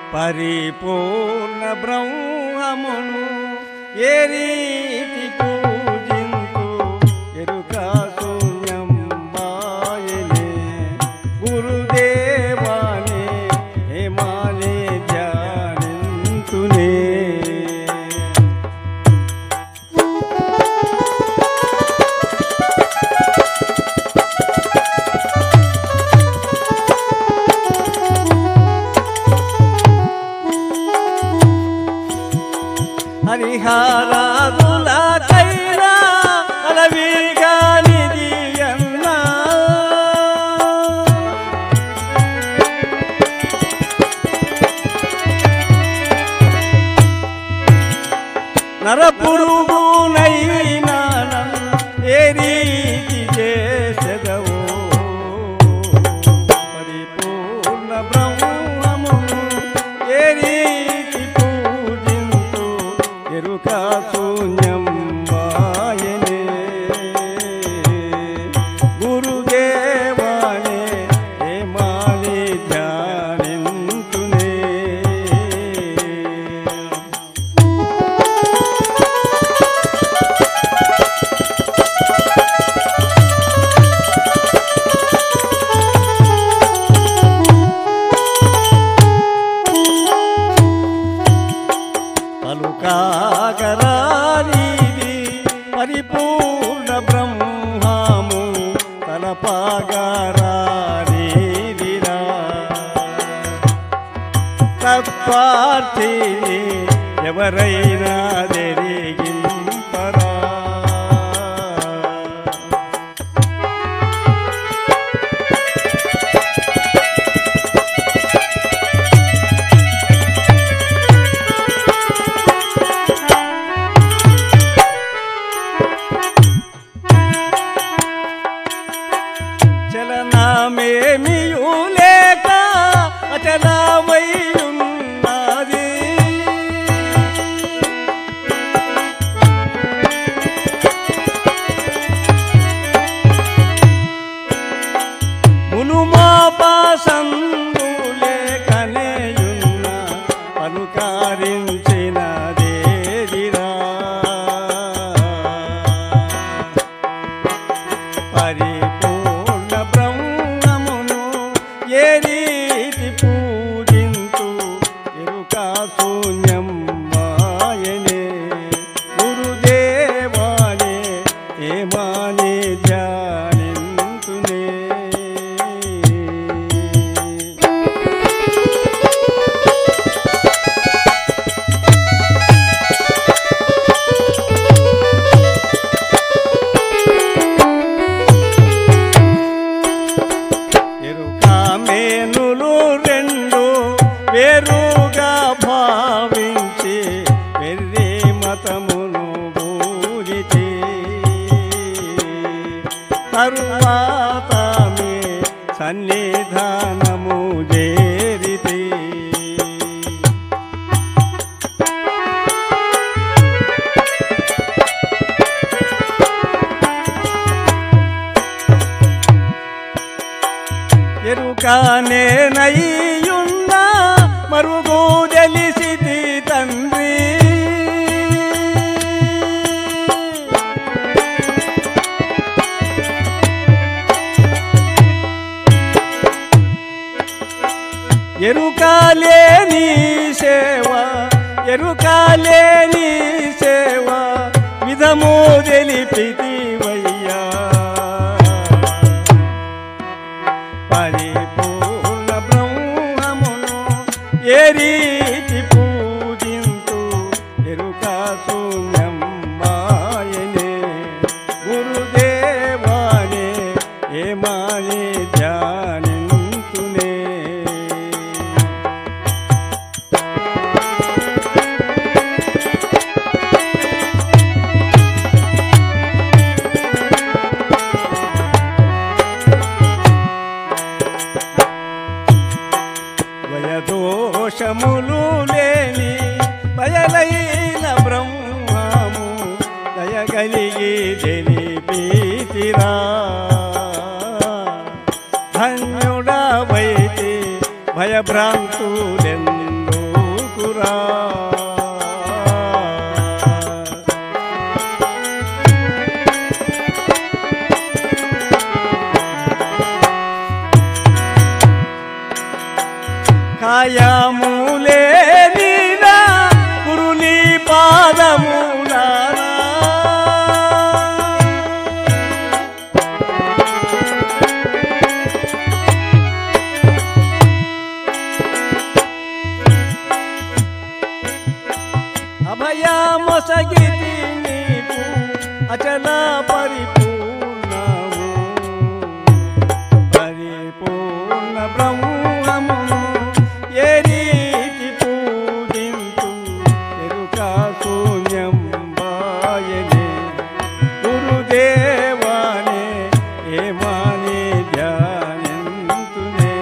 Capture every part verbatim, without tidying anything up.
పరిపూర్ణ బ్రహ్మమును ఏ రీతి పూజింతు ఎరుక శూన్యం మాయనే గురుదేవానే హేమాలే ధ్యానింతునే. హరిహరాదులకైనా అలవిగా నిధి అన్నా నరపురుగునైనా ఏ రీతి చేసెదవో పరిపూర్ణ బ్రహ్మమును ఏ రీతి పూజింతు ఎరుక శూన్యం మాయనే గురుదేవానే హేమాలే ధ్యానింతునే. పలుకాగరానిది పరిపూర్ణ బ్రహ్మము తలపాగరానిదిరా తత్వార్థిని ఎవరైనా జరిగింపరా. చలనమేమియు లేక అచలమయ్యున్నది మునుమాపాసందు లేకనేయున్న పలుకారించినదేదిరా పరిపూర్ణ బ్రహ్మమును ఏ రీతి పూజింతు ఎరుక శూన్యం మాయనే గురుదేవానే హేమాలే ధ్యానింతునే. మేనులు రెండు వేరుగా భావించి వెర్రి మతమును బూజితి తరువాత మే సన్నిధానము చేరితి. ఎరుకనే నయ్యున్నా మరుగు తెలిసితి తండ్రి ఎరుకలేని సేవ ఎరుకలేని సేవ విధము తెలిపితివయ్యా పరిపూర్ణ బ్రహ్మమును ఏ రీతి పూజింతు ఎరుక శూన్యం మాయనే గురుదేవానే హేమాలే ధ్యానింతునే. దోషములు లేని బయలైన బ్రహ్మము దయగలిగి తెలిపితిరా ధన్యుడవైతే భయభ్రాంతులెందు గురురా. కాయములే నీనా గురుని పాదములారా. అభయమొసగితి నీకు అచల పరిపూర్ణము, పరిపూర్ణ బ్రహ్మమును ఏ రీతి పూజింతు ఎరుక శూన్యం బాయనే. గురుదేవానే ఏమాని ధ్యానింతునే.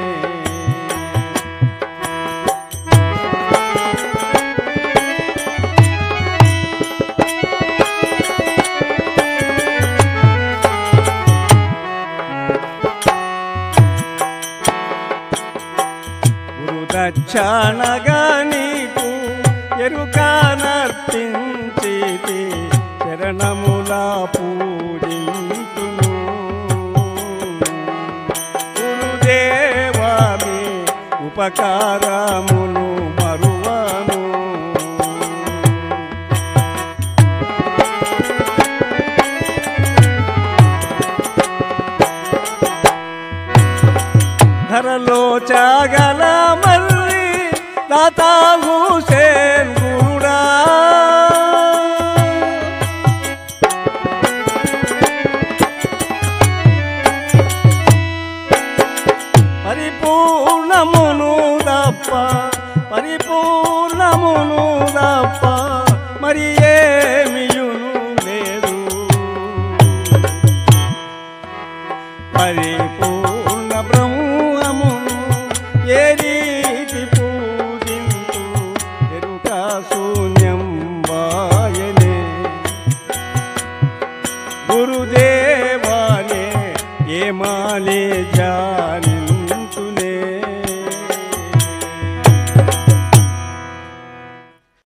దక్షాణగా నీకు ఎరుక నర్పించితి చరణములా పూజింతును. గురుదేవామి ఉపకారమును మరువను. ధరలో చాగల మల్లి దాతా హుసేన్ గురుడా. పరిపూర్ణమును దప్ప పరిపూర్ణమును దప్ప మరి ఏమియును లేదు. పరిపూర్ణ బ్రహ్మమును ఏ రీతి పూజింతు ఎరుక శూన్యం వాయనే. గురుదేవానే ఏమాలే